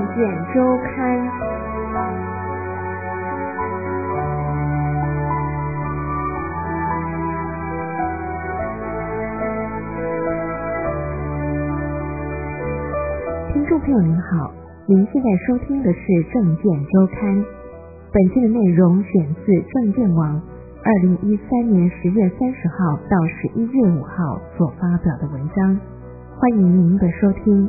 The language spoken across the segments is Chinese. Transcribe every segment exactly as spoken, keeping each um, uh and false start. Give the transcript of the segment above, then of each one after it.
见周刊。听众朋友您好，您现在收听的是政见周刊，本期的内容选自政见网二零一三年十月三十号到十一月五号所发表的文章，欢迎您的收听。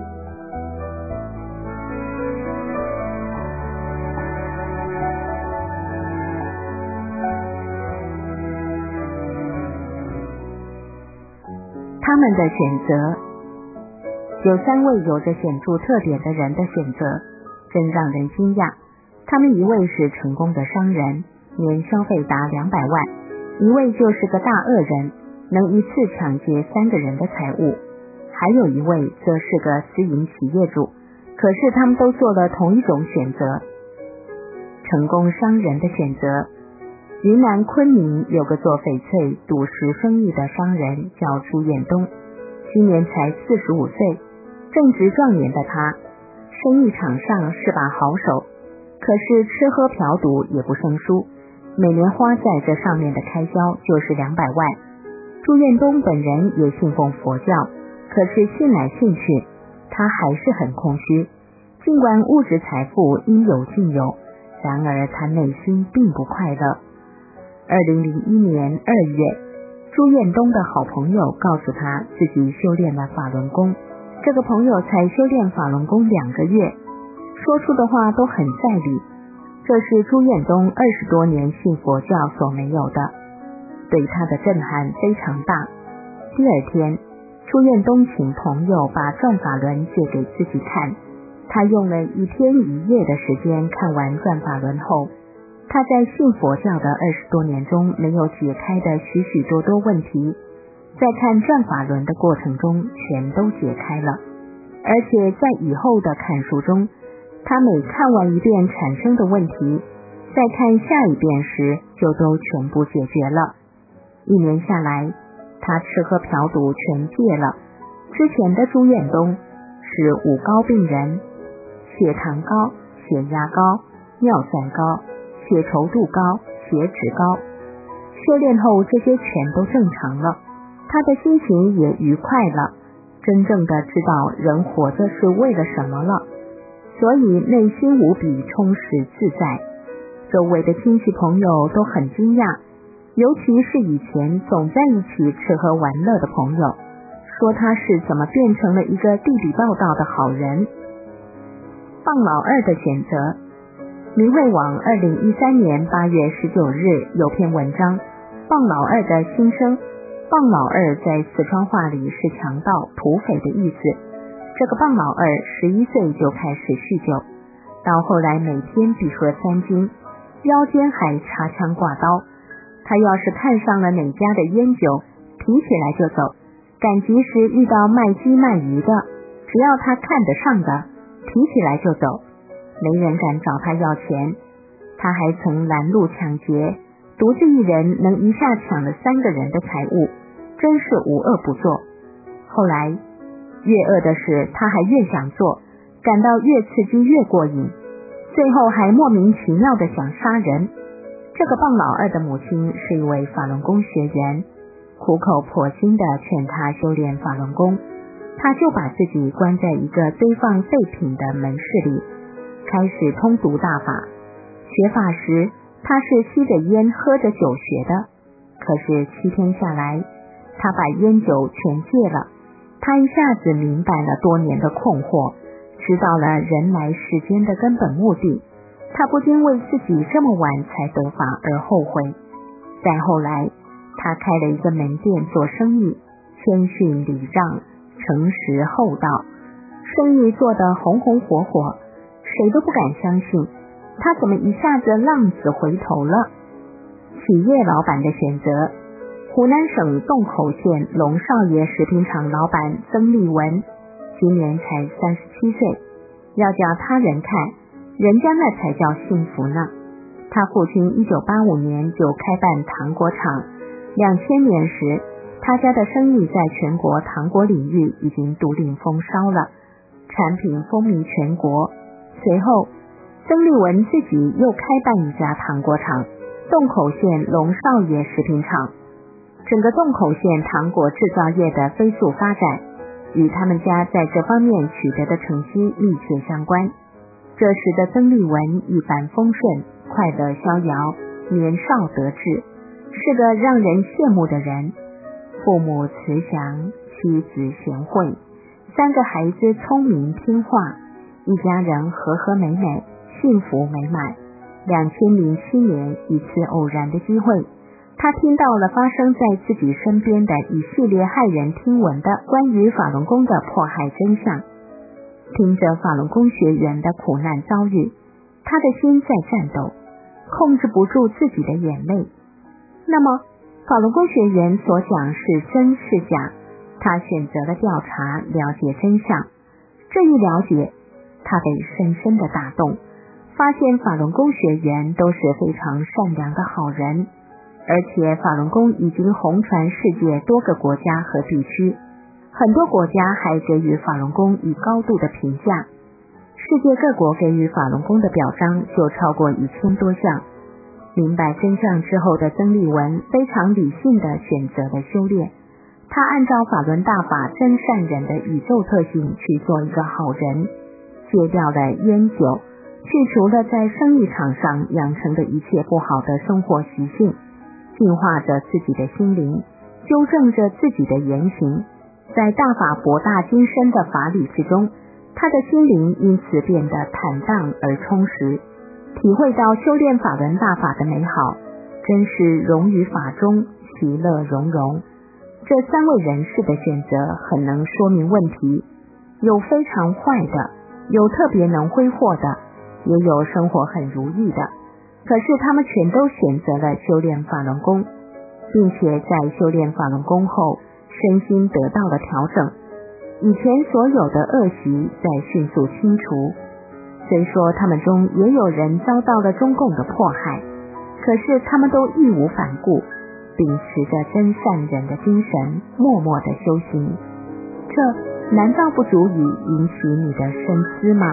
他们的选择。有三位有着显著特点的人的选择，真让人惊讶。他们一位是成功的商人，年消费达两百万；一位就是个大恶人，能一次抢劫三个人的财物；还有一位则是个私营企业主。可是他们都做了同一种选择。成功商人的选择。云南昆明有个做翡翠赌石生意的商人叫朱彦东，今年才四十五岁，正值壮年的他，生意场上是把好手，可是吃喝嫖赌也不胜输，每年花在这上面的开销就是两百万。朱彦东本人也信奉佛教，可是信来信去，他还是很空虚。尽管物质财富应有尽有，然而他内心并不快乐。二零零一年二月，朱彦东的好朋友告诉他自己修炼了法轮功，这个朋友才修炼法轮功两个月，说出的话都很在理，这是朱彦东二十多年信佛教所没有的，对他的震撼非常大。第二天，朱彦东请朋友把转法轮借给自己看，他用了一天一夜的时间看完转法轮后，他在信佛教的二十多年中没有解开的许许多多问题，在看转法轮的过程中全都解开了，而且在以后的看书中，他每看完一遍产生的问题，再看下一遍时就都全部解决了。一年下来，他吃喝嫖赌全戒了。之前的朱彦东是五高病人，血糖高、血压高、尿酸高、血稠度高、血脂高，修炼后这些全都正常了，他的心情也愉快了，真正的知道人活着是为了什么了，所以内心无比充实自在。周围的亲戚朋友都很惊讶，尤其是以前总在一起吃喝玩乐的朋友，说他是怎么变成了一个地地道道的好人。棒老二的选择。明慧网二零一三年八月十九日有篇文章，棒老二的心声。棒老二在四川话里是强盗、土匪的意思。这个棒老二十一岁就开始酗酒，到后来每天必喝三斤，腰间还插枪挂刀。他要是看上了哪家的烟酒，提起来就走，赶集时遇到卖鸡卖鱼的，只要他看得上的，提起来就走，没人敢找他要钱。他还曾拦路抢劫，独自一人能一下抢了三个人的财物，真是无恶不作。后来越恶的事他还越想做，感到越刺激越过瘾，最后还莫名其妙的想杀人。这个棒老二的母亲是一位法轮功学员，苦口婆心的劝他修炼法轮功，他就把自己关在一个堆放废品的门室里，开始通读大法。学法时，他是吸着烟喝着酒学的，可是七天下来，他把烟酒全戒了。他一下子明白了多年的困惑，知道了人来世间的根本目的。他不禁为自己这么晚才得法而后悔。再后来，他开了一个门店做生意，谦逊礼让，诚实厚道，生意做得红红火火，谁都不敢相信他怎么一下子浪子回头了。企业老板的选择。湖南省洞口县龙少爷食品厂老板曾立文，今年才三十七岁，要叫他人看，人家那才叫幸福呢。他父亲一九八五年就开办糖果厂，两千年时，他家的生意在全国糖果领域已经独领风骚了，产品风靡全国。 随后曾立文自己又开办一家糖果厂，洞口县龙少爷食品厂。整个洞口县糖果制造业的飞速发展，与他们家在这方面取得的成绩密切相关。这时的曾立文一帆风顺，快乐逍遥，年少得志，是个让人羡慕的人。父母慈祥，妻子贤惠，三个孩子聪明听话，一家人和和美美，幸福美满。两千零七年，一次偶然的机会，他听到了发生在自己身边的一系列骇人听闻的关于法轮功的迫害真相。听着法轮功学员的苦难遭遇，他的心在颤抖，控制不住自己的眼泪。那么法轮功学员所讲是真是假？他选择了调查，了解真相。这一了解，他被深深的打动，发现法轮功学员都是非常善良的好人，而且法轮功已经红传世界多个国家和地区，很多国家还给予法轮功以高度的评价。世界各国给予法轮功的表彰就超过一千多项。明白真相之后的曾立文非常理性地选择了修炼，他按照法轮大法真善人的宇宙特性去做一个好人，戒掉了烟酒，去除了在生意场上养成的一切不好的生活习性，净化着自己的心灵，纠正着自己的言行。在大法博大精深的法理之中，他的心灵因此变得坦荡而充实，体会到修炼法轮大法的美好，真是融于法中，其乐融融。这三位人士的选择很能说明问题，有非常坏的，有特别能挥霍的，也有生活很如意的，可是他们全都选择了修炼法轮功，并且在修炼法轮功后身心得到了调整，以前所有的恶习在迅速清除。虽说他们中也有人遭到了中共的迫害，可是他们都义无反顾，秉持着真善人的精神，默默的修行。这难道不足以引起你的深思吗？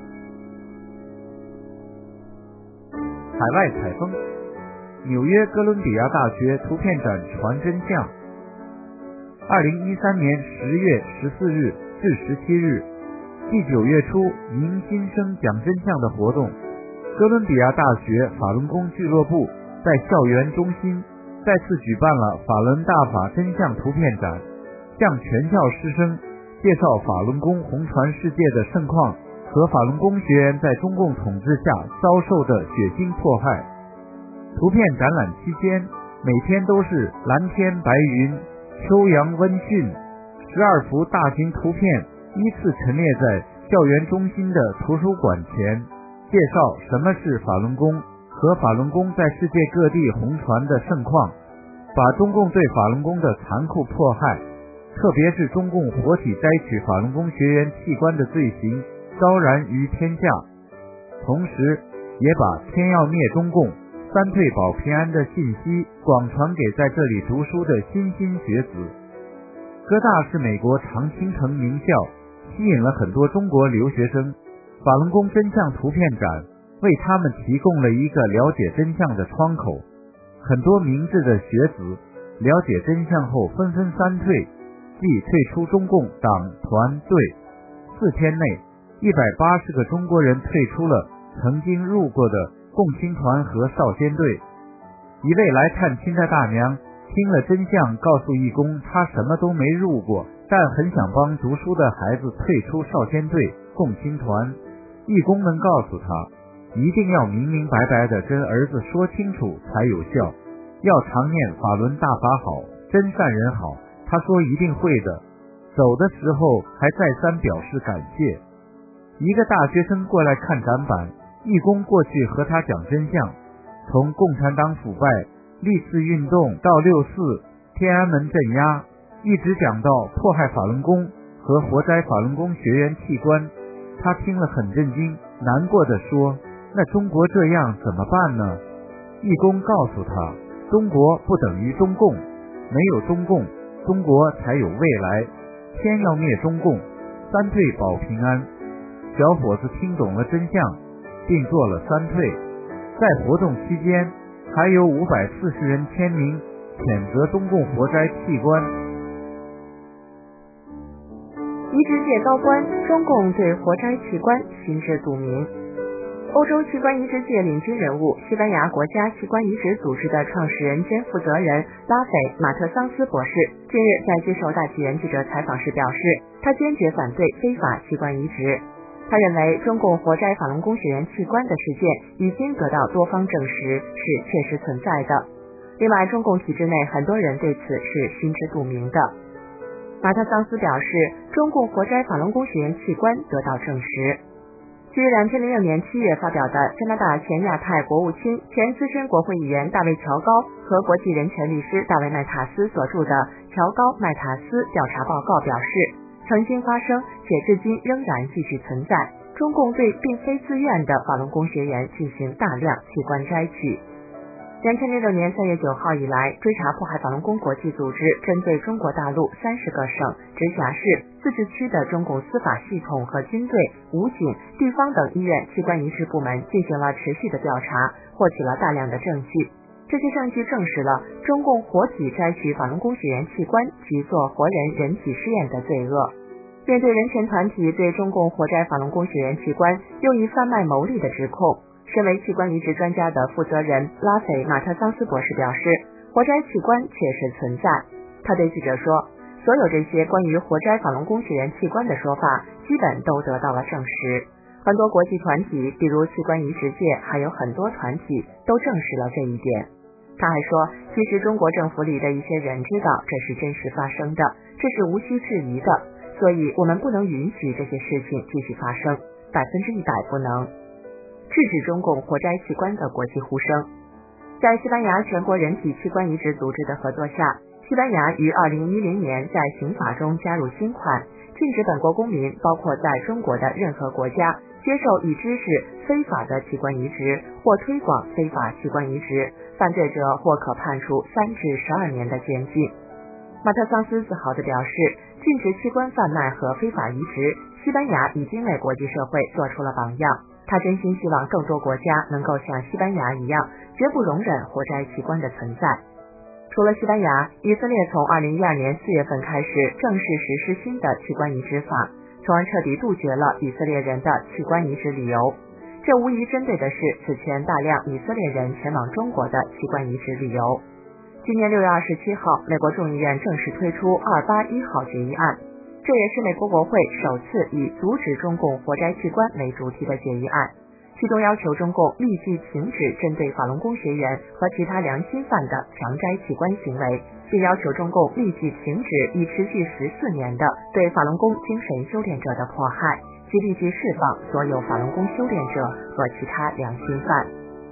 海外采风，纽约哥伦比亚大学图片展传真相。二零一三年十月十四日至十七日，第九月初迎新生讲真相的活动，哥伦比亚大学法轮功俱乐部在校园中心再次举办了法轮大法真相图片展，向全校师生介绍法轮功红传世界的盛况和法轮功学员在中共统治下遭受的血腥迫害。图片展览期间，每天都是蓝天白云，秋阳温驯，十二幅大型图片依次陈列在校园中心的图书馆前，介绍什么是法轮功和法轮功在世界各地红传的盛况，把中共对法轮功的残酷迫害，特别是中共活体摘取法轮功学员器官的罪行昭然于天下，同时也把天要灭中共，三退保平安的信息广传给在这里读书的莘莘学子。哥大是美国常青藤名校，吸引了很多中国留学生。法轮功真相图片展为他们提供了一个了解真相的窗口，很多明智的学子了解真相后纷纷三退，即退出中共党团队。四天内一百八十个中国人退出了曾经入过的共青团和少先队。一位来探亲的大娘听了真相，告诉义工她什么都没入过，但很想帮读书的孩子退出少先队、共青团。义工们告诉她，一定要明明白白地跟儿子说清楚才有效，要常念法轮大法好，真善人好。他说一定会的，走的时候还再三表示感谢。一个大学生过来看展板，义工过去和他讲真相，从共产党腐败、历次运动到六四天安门镇压，一直讲到迫害法轮功和活摘法轮功学员器官。他听了很震惊，难过地说，那中国这样怎么办呢？义工告诉他，中国不等于中共，没有中共，中国才有未来，天要灭中共，三退保平安。 小伙子听懂了真相，并做了三退。在活动期间，还有五百四十人签名谴责中共活摘器官。 移植界高官，中共对活摘器官心知肚明。欧洲器官移植界领军人物，西班牙国家器官移植组织的创始人兼负责人拉斐·马特桑斯博士近日在接受大纪元记者采访时表示，他坚决反对非法器官移植。他认为中共活摘法轮功学员器官的事件已经得到多方证实，是确实存在的。另外，中共体制内很多人对此是心知肚明的。马特桑斯表示，中共活摘法轮功学员器官得到证实。据两千零六年七月发表的加拿大前亚太国务卿、前资深国会议员大卫·乔高和国际人权律师大卫·麦塔斯所著的《乔高·麦塔斯调查报告》表示，曾经发生且至今仍然继续存在中共对并非自愿的法轮功学员进行大量器官摘取。两千零六年三月九号以来，追查迫害法轮功国际组织针对中国大陆三十个省、直辖市、自治区的中共司法系统和军队、武警、地方等医院器官移植部门进行了持续的调查，获取了大量的证据。这些证据证实了中共活体摘取法轮功学员器官及做活人人体试验的罪恶。面对人权团体对中共活摘法轮功学员器官用于贩卖牟利的指控，身为器官移植专家的负责人拉斐·马特桑斯博士表示，活摘器官确实存在。他对记者说，所有这些关于活摘法轮功学员器官的说法基本都得到了证实。很多国际团体，比如器官移植界，还有很多团体都证实了这一点。他还说，其实中国政府里的一些人知道这是真实发生的，这是无需质疑的，所以我们不能允许这些事情继续发生，百分之一百不能。制止中共活摘器官的国际呼声。在西班牙全国人体器官移植组织的合作下，西班牙于二零一零年在刑法中加入新款，禁止本国公民，包括在中国的任何国家，接受已知是非法的器官移植或推广非法器官移植，犯罪者或可判处三至十二年的监禁。马特桑斯自豪地表示，禁止器官贩卖和非法移植，西班牙已经为国际社会做出了榜样。他真心希望更多国家能够像西班牙一样，绝不容忍活摘器官的存在。除了西班牙，以色列从二零一二年四月份开始正式实施新的器官移植法，从而彻底杜绝了以色列人的器官移植理由。这无疑针对的是此前大量以色列人前往中国的器官移植理由。今年六月二十七号，美国众议院正式推出二八一号决议案，这也是美国国会首次以阻止中共活摘器官为主题的决议案，其中要求中共立即停止针对法轮功学员和其他良心犯的强摘器官行为，并要求中共立即停止已持续十四年的对法轮功精神修炼者的迫害，及立即释放所有法轮功修炼者和其他良心犯。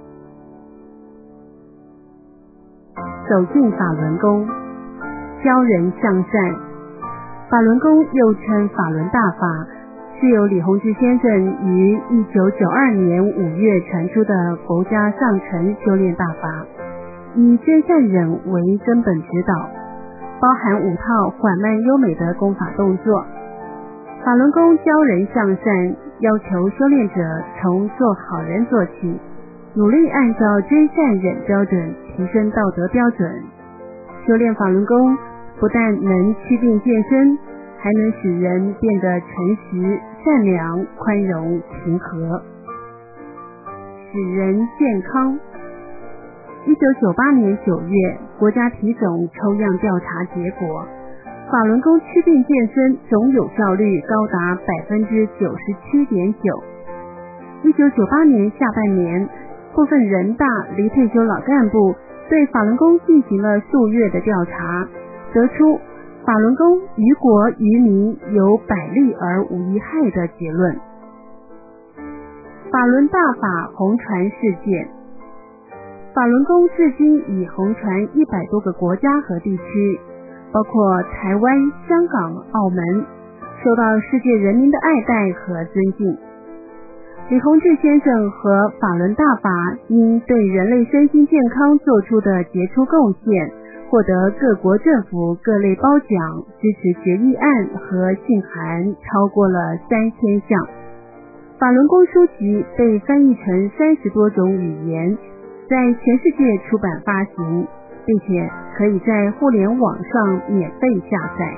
走进法轮功，教人向善。法轮功又称法轮大法，是由李洪志先生于一九九二年五月传出的佛家上乘修炼大法，以真善忍为根本指导，包含五套缓慢优美的功法动作。法轮功教人向善，要求修炼者从做好人做起，努力按照真善忍标准提升道德标准。修炼法轮功不但能祛病健身，还能使人变得诚实、善良、宽容、平和，使人健康。一九九八年九月，国家体总抽样调查结果，法轮功祛病健身总有效率高达百分之九十七点九。一九九八年下半年，部分人大离退休老干部对法轮功进行了数月的调查，得出法轮功于国于民有百利而无一害的结论。法轮大法红传世界，法轮功至今已红传一百多个国家和地区，包括台湾、香港、澳门，受到世界人民的爱戴和尊敬。李洪志先生和法轮大法因对人类身心健康做出的杰出贡献，获得各国政府各类褒奖，支持决议案和信函超过了三千项。 法轮功书籍被翻译成三十多种语言，在全世界出版发行，并且可以在互联网上免费下载。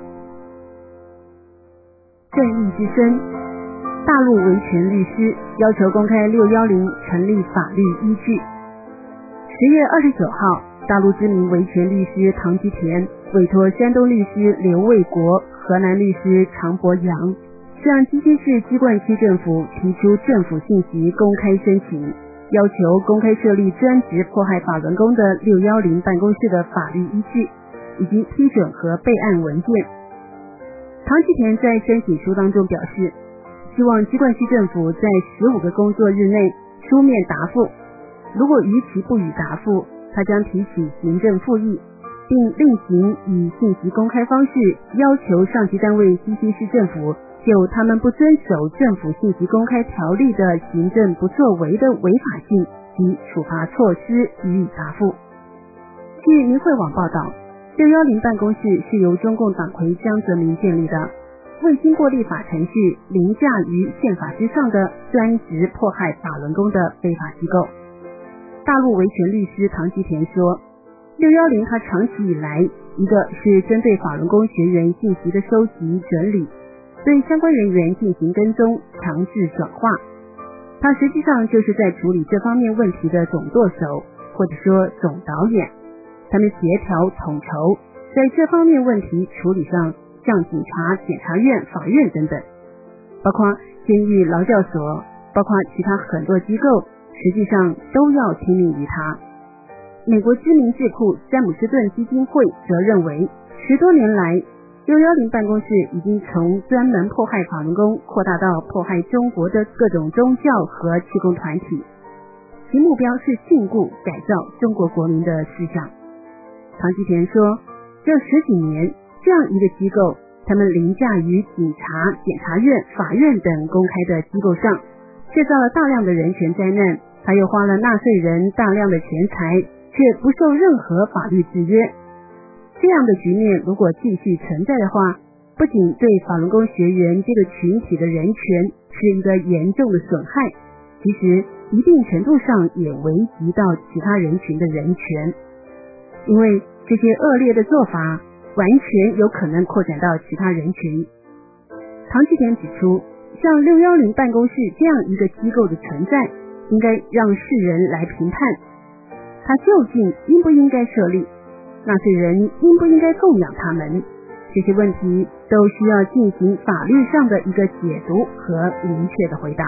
正义之声，大陆维权律师要求公开六一零成立法律依据。十月二十九号，大陆知名维权律师唐吉田委托山东律师刘卫国、河南律师常博洋向鸡西市鸡冠区政府提出政府信息公开申请，要求公开设立专职迫害法轮功的六一零办公室的法律依据，以及批准和备案文件。唐吉田在申请书当中表示，希望鸡冠区政府在十五个工作日内书面答复，如果逾期不予答复，他将提起行政复议，并另行以信息公开方式要求上级单位鸡西市政府就他们不遵守政府信息公开条例的行政不作为的违法性及处罚措施予以答复。据明慧网报道，六一零办公室是由中共党魁江泽民建立的，未经过立法程序，凌驾于宪法之上的专职迫害法轮功的非法机构。大陆维权律师唐吉田说，六一零他长期以来，一个是针对法轮功学员信息的收集整理，对相关人员进行跟踪，强制转化。他实际上就是在处理这方面问题的总舵手，或者说总导演。他们协调统筹，在这方面问题处理上向警察、检察院、法院等等，包括监狱、劳教所，包括其他很多机构，实际上都要听命于他。美国知名智库詹姆斯顿基金会则认为，十多年来六一零办公室已经从专门迫害法轮功扩大到迫害中国的各种宗教和气功团体，其目标是禁锢改造中国国民的思想。唐吉田说，这十几年这样一个机构，他们凌驾于警察、检察院、法院等公开的机构上，制造了大量的人权灾难，还有花了纳税人大量的钱财，却不受任何法律制约。这样的局面如果继续存在的话，不仅对法轮功学员这个群体的人权是一个严重的损害，其实一定程度上也危及到其他人群的人权。因为这些恶劣的做法完全有可能扩展到其他人群。唐吉田指出，像六一零办公室这样一个机构的存在，应该让世人来评判，它究竟应不应该设立，纳税人应不应该供养他们，这些问题都需要进行法律上的一个解读和明确的回答。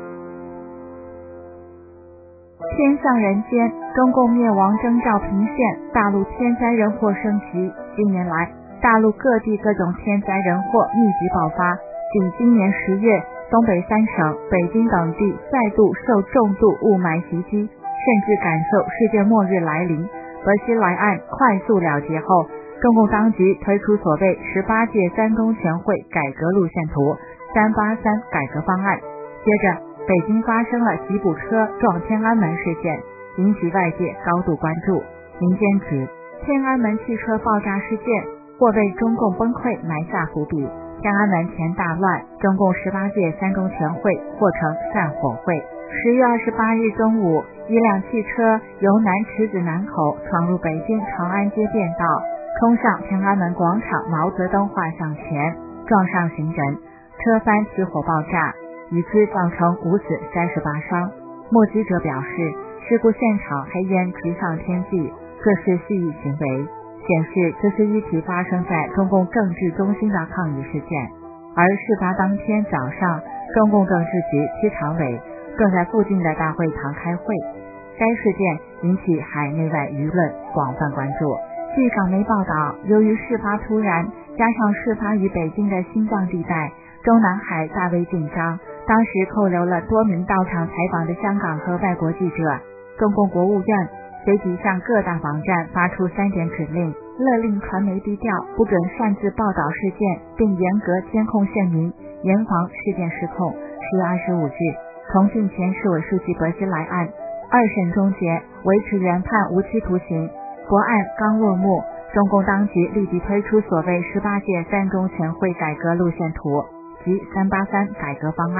天上人间，中共灭亡征兆频现，大陆天灾人祸升级。近年来，大陆各地各种天灾人祸密集爆发。仅今年十月，东北三省、北京等地再度受重度雾霾袭击，甚至感受世界末日来临。伯希莱案快速了结后，中共当局推出所谓十八届三中全会改革路线图三八三改革方案。接着，北京发生了吉普车撞天安门事件，引起外界高度关注。民间指，天安门汽车爆炸事件或为中共崩溃埋下伏笔。天安门前大乱，中共十八届三中全会或成散伙会。十月二十八日中午，一辆汽车由南池子南口闯入北京长安街便道，冲上天安门广场毛泽东画像前，撞上行人，车翻起火爆炸，以此造成五死三十八伤。目击者表示，事故现场黑烟直上天际，这是蓄意行为，显示这是一起发生在中共政治中心的抗议事件。而事发当天早上，中共政治局区常委正在附近的大会堂开会。该事件引起海内外舆论广泛关注。据港媒报道，由于事发突然，加上事发于北京的心脏地带，中南海大为紧张，当时扣留了多名到场采访的香港和外国记者。中共国务院随即向各大网站发出三点指令，勒令传媒低调，不准擅自报道事件，并严格监控县民，严防事件失控。十月二十五日，重庆前市委书记伯希莱案二审终结，维持原判无期徒刑。国案刚落幕，中共当局立即推出所谓十八届三中全会改革路线图及三八三改革方案，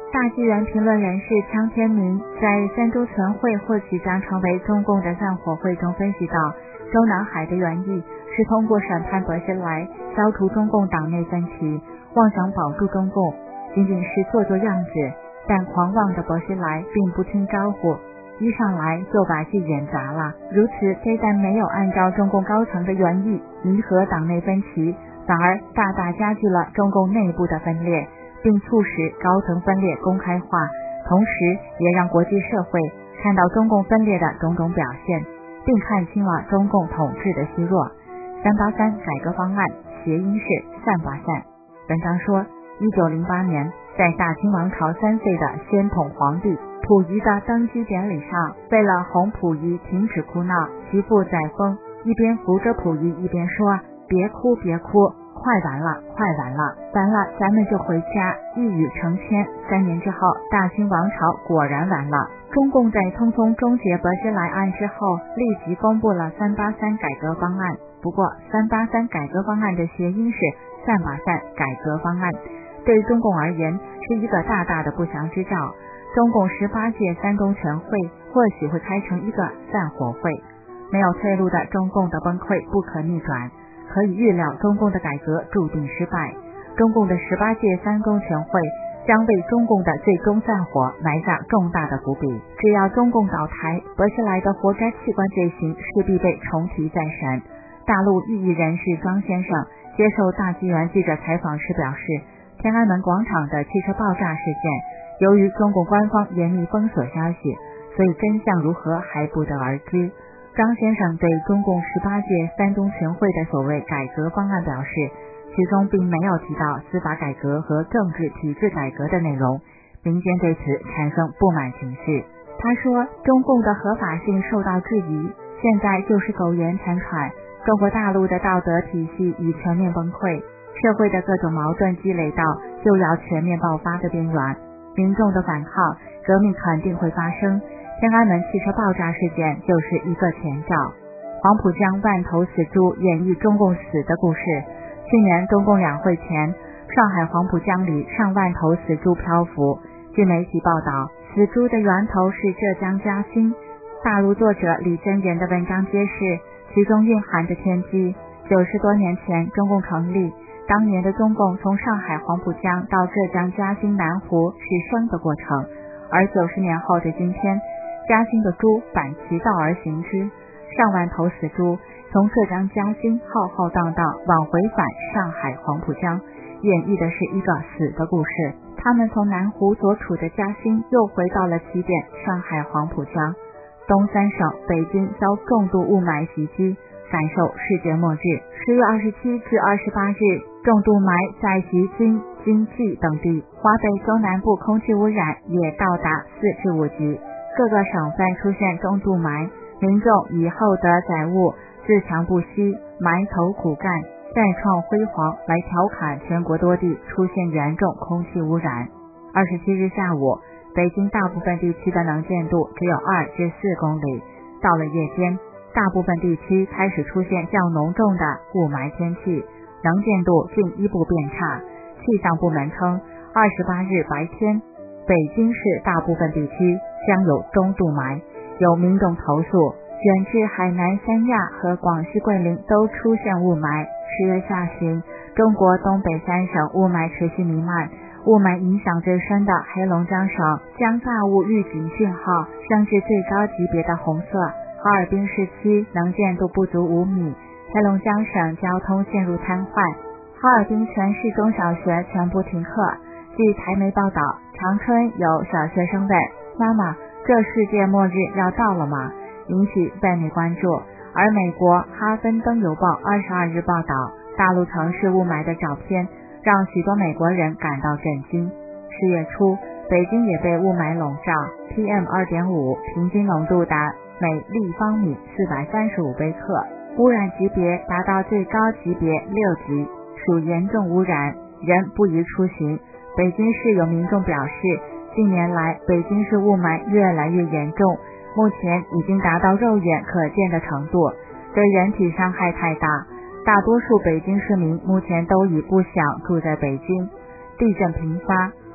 大纪元评论人士枪天明在三中全会或即将成为中共的散伙会中分析到，中南海的原意是通过审判薄熙来消除中共党内分歧，妄想保住中共仅仅是做做样子，但狂妄的薄熙来并不听招呼，一上来就把戏演砸了。如此非但没有按照中共高层的原意弥合党内分歧，反而大大加剧了中共内部的分裂，并促使高层分裂公开化，同时也让国际社会看到中共分裂的种种表现，并看清了中共统治的虚弱。三八三改革方案谐音是散吧散。文章说，一九零八年在大清王朝三岁的宣统皇帝溥仪的登基典礼上，为了哄溥仪停止哭闹，其父载沣一边扶着溥仪一边说，别哭别哭，快完了快完了，完了咱们就回家。一语成谶，三年之后大清王朝果然完了。中共在匆匆终结薄熙来案之后，立即公布了三八三改革方案。不过三八三改革方案的谐音是散吧散改革方案，对中共而言是一个大大的不祥之兆。中共十八届三中全会或许会开成一个散伙会。没有退路的中共的崩溃不可逆转，可以预料中共的改革注定失败。中共的十八届三中全会将为中共的最终散伙埋下重大的伏笔。只要中共倒台，薄熙来的活摘器官罪行势必被重提再审。大陆异议人士庄先生接受大纪元记者采访时表示，天安门广场的汽车爆炸事件，由于中共官方严密封锁消息，所以真相如何还不得而知。张先生对中共十八届三中全会的所谓改革方案表示，其中并没有提到司法改革和政治体制改革的内容，民间对此产生不满情绪。他说，中共的合法性受到质疑，现在就是苟延残喘，中国大陆的道德体系已全面崩溃，社会的各种矛盾积累到就要全面爆发的边缘，民众的反抗革命肯定会发生。天安门汽车爆炸事件就是一个前兆。黄浦江万头死猪演绎中共死的故事。去年中共两会前，上海黄浦江里上万头死猪漂浮。据媒体报道，死猪的源头是浙江嘉兴。大陆作者李真言的文章揭示其中蕴含的天机。九十多年前中共成立，当年的中共从上海黄浦江到浙江嘉兴南湖是生的过程，而九十年后的今天，嘉兴的猪反其道而行之，上万头死猪从浙江嘉兴浩浩荡荡往回返上海黄浦江，演绎的是一个死的故事。他们从南湖所处的嘉兴又回到了起点上海黄浦江。东三省北京遭重度雾霾袭击，感受世界末日。十月二十七至二十八日，重度霾在习津、京冀等地，华北中南部空气污染也到达四至五级，各个省份出现中度霾，民众以厚德载物、自强不息、埋头苦干、再创辉煌来调侃全国多地出现严重空气污染。二十七日下午，北京大部分地区的能见度只有二至四公里，到了夜间，大部分地区开始出现较浓重的雾霾天气，能见度进一步变差。气象部门称，二十八日白天，北京市大部分地区将有中度霾。有民众投诉，远至海南三亚和广西桂林都出现雾霾。十月下旬，中国东北三省雾霾持续弥漫，雾霾影响最深的黑龙江省将大雾预警讯号升至最高级别的红色，哈尔滨市区能见度不足五米，黑龙江省交通陷入瘫痪，哈尔滨全市中小学全部停课。据台媒报道，长春有小学生问妈妈，这世界末日要到了吗？引起外媒关注。而美国哈芬登邮报二十二日报道，大陆城市雾霾的照片让许多美国人感到震惊。十月初，北京也被雾霾笼罩 ，P M 二点五 平均浓度达每立方米四百三十五微克，污染级别达到最高级别六级，属严重污染，人不宜出行。北京市有民众表示，近年来北京市雾霾越来越严重，目前已经达到肉眼可见的程度，对人体伤害太大。大多数北京市民目前都已不想住在北京。地震频发，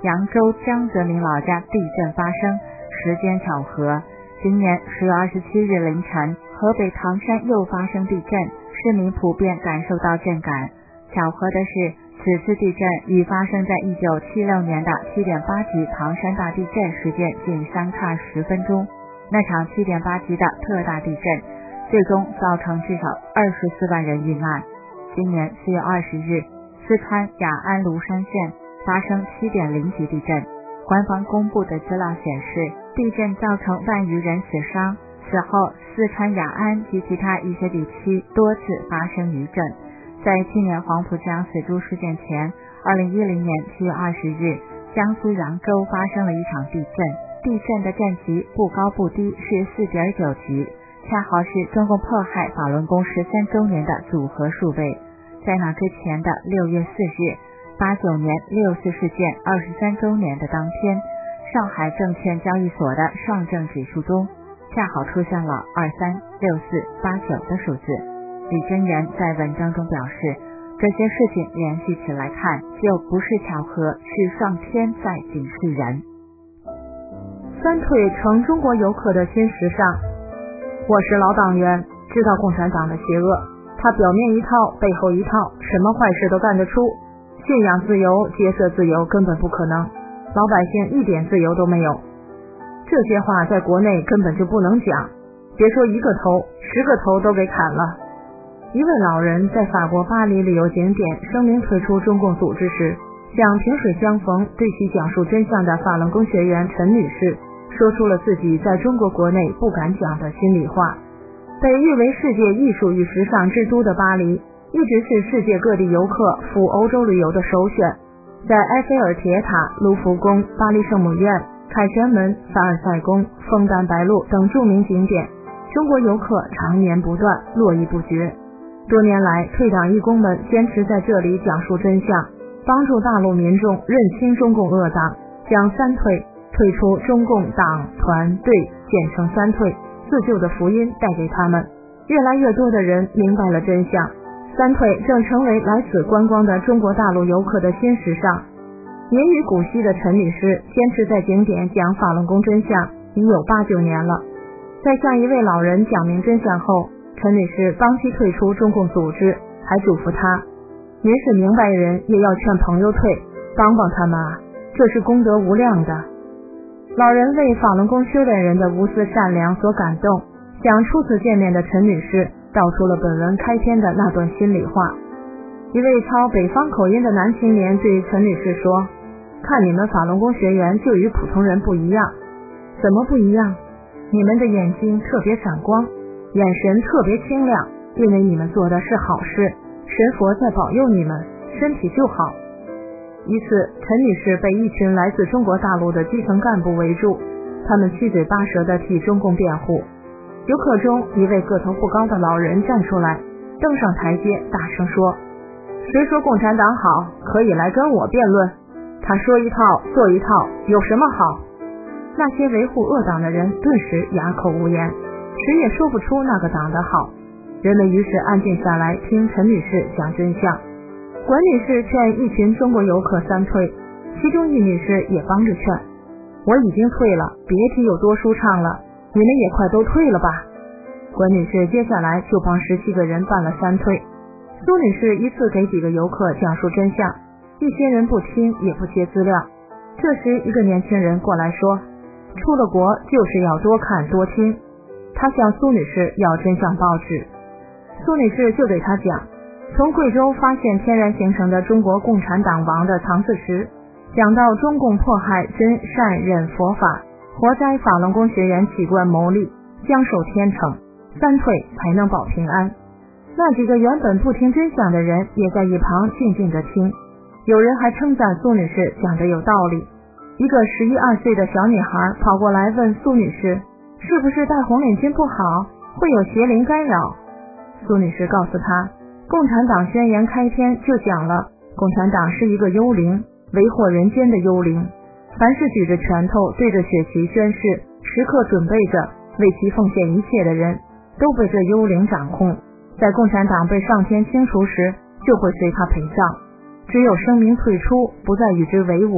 扬州江泽民老家地震发生，时间巧合。今年十月二十七日凌晨，河北唐山又发生地震，市民普遍感受到震感。巧合的是，此次地震与发生在一九七六年的 七点八 级唐山大地震事件仅相差十分钟。那场 七点八 级的特大地震最终造成至少二十四万人遇难。今年四月二十日，四川雅安芦山县发生 七点零 级地震，官方公布的资料显示，地震造成万余人死伤。此后，四川雅安及其他一些地区多次发生余震。在去年黄浦江死猪事件前，二零一零年七月二十日，江苏扬州发生了一场地震，地震的震级不高不低，是 四点九 级，恰好是中共迫害法轮功十三周年的组合数位。在那之前的六月四日，八九年六四事件二十三周年的当天，上海证券交易所的上证指数中恰好出现了二三六四八九的数字。李真人在文章中表示，这些事情联系起来看，就不是巧合，是上天在警示人。 三退成中国游客的新时尚。我是老党员，知道共产党的邪恶，他表面一套背后一套，什么坏事都干得出。信仰自由、结社自由根本不可能，老百姓一点自由都没有。这些话在国内根本就不能讲，别说一个头，十个头都给砍了。一位老人在法国巴黎旅游景点声明退出中共组织时，向萍水相逢对其讲述真相的法轮功学员陈女士说出了自己在中国国内不敢讲的心里话。被誉为世界艺术与时尚之都的巴黎，一直是世界各地游客赴欧洲旅游的首选。在埃菲尔铁塔、卢浮宫、巴黎圣母院、凯旋门、凡尔赛宫、枫丹白露等著名景点，中国游客常年不断，络绎不绝。多年来，退党义工们坚持在这里讲述真相，帮助大陆民众认清中共恶党，将三退退出中共党团队，简称三退，自救的福音带给他们。越来越多的人明白了真相，三退正成为来此观光的中国大陆游客的新时尚。年逾古稀的陈女士坚持在景点讲法轮功真相已有八九年了。在向一位老人讲明真相后，陈女士帮其退出中共组织，还嘱咐他：您是明白人，也要劝朋友退，帮帮他们啊，这是功德无量的。老人为法轮功修炼人的无私善良所感动，向初次见面的陈女士道出了本文开篇的那段心里话。一位操北方口音的男青年对陈女士说：看你们法轮功学员就与普通人不一样。怎么不一样？你们的眼睛特别闪光，眼神特别清亮，因为你们做的是好事，神佛在保佑你们，身体就好。一次，陈女士被一群来自中国大陆的基层干部围住，他们七嘴八舌地替中共辩护。游客中一位个头不高的老人站出来，登上台阶，大声说：谁说共产党好，可以来跟我辩论，他说一套做一套，有什么好？那些维护恶党的人顿时哑口无言，谁也说不出那个党的好。人们于是安静下来，听陈女士讲真相。管女士劝一群中国游客三退，其中一女士也帮着劝：我已经退了，别提有多舒畅了，你们也快都退了吧。管女士接下来就帮十七个人办了三退。苏女士一次给几个游客讲述真相，一些人不听也不接资料。这时一个年轻人过来说：出了国就是要多看多听。他向苏女士要真相报纸，苏女士就对他讲：从贵州发现天然形成的中国共产党王的唐字石，讲到中共迫害真善忍佛法，活摘法轮功学员器官牟利，将受天惩，三退才能保平安。那几个原本不听真相的人也在一旁静静地听，有人还称赞苏女士讲得有道理。一个十一二岁的小女孩跑过来问苏女士，是不是戴红领巾不好，会有邪灵干扰？苏女士告诉她，共产党宣言开篇就讲了，共产党是一个幽灵，为祸人间的幽灵，凡是举着拳头对着血旗宣誓，时刻准备着为其奉献一切的人，都被这幽灵掌控，在共产党被上天清除时，就会随他陪葬。只有声明退出，不再与之为伍，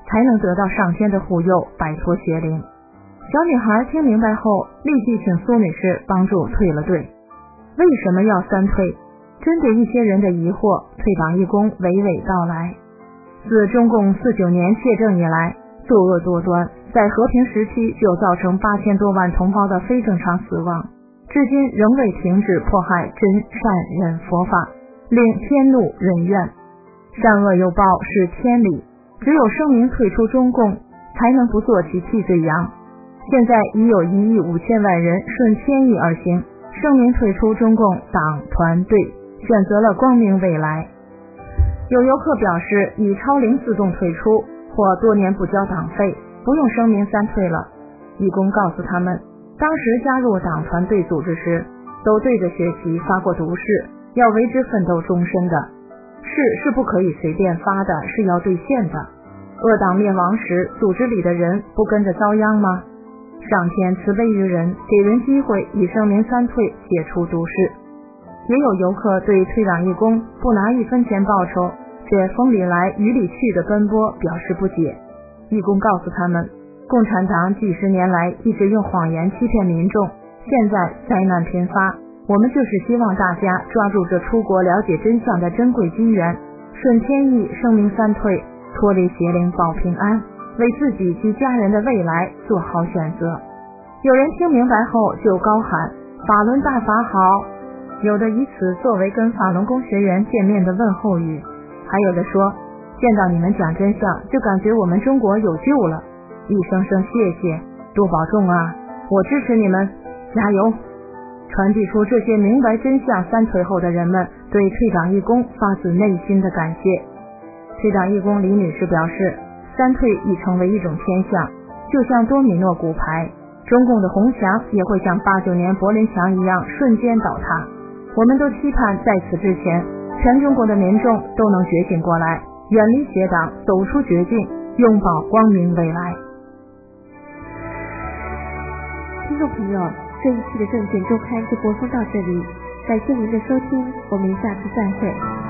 才能得到上天的护佑，摆脱邪灵。小女孩听明白后，立即请苏女士帮助退了队。为什么要三退？针对一些人的疑惑，退党义工娓娓道来。自中共四九年窃政以来，作恶多端，在和平时期就造成八千多万同胞的非正常死亡，至今仍未停止迫害真善忍佛法，令天怒人怨。善恶有报是天理，只有声明退出中共，才能不做其替罪羊。现在已有一亿五千万人顺天意而行，声明退出中共党团队，选择了光明未来。有游客表示，已超龄自动退出，或多年不交党费，不用声明三退了。义工告诉他们，当时加入党团队组织时，都对着学旗发过毒誓，要为之奋斗终身的。誓是不可以随便发的，是要兑现的。恶党灭亡时，组织里的人不跟着遭殃吗？上天慈悲于人，给人机会以声明三退，解除毒誓。也有游客对退党义工不拿一分钱报酬，却风里来雨里去的奔波表示不解。义工告诉他们，共产党几十年来一直用谎言欺骗民众，现在灾难频发，我们就是希望大家抓住这出国了解真相的珍贵机缘，顺天意声明三退，脱离邪灵保平安，为自己及家人的未来做好选择。有人听明白后就高喊法轮大法好，有的以此作为跟法轮功学员见面的问候语，还有的说见到你们讲真相就感觉我们中国有救了，一声声谢谢，多保重啊，我支持你们，加油。传递出这些明白真相三退后的人们对退党义工发自内心的感谢。退党义工李女士表示，三退已成为一种天象，就像多米诺骨牌，中共的红墙也会像八九年柏林墙一样瞬间倒塌。我们都期盼在此之前，全中国的民众都能觉醒过来，远离邪党，走出绝境，拥抱光明未来。 听众朋友，这一期的证券周刊就播送到这里，感谢您的收听，我们下次再会。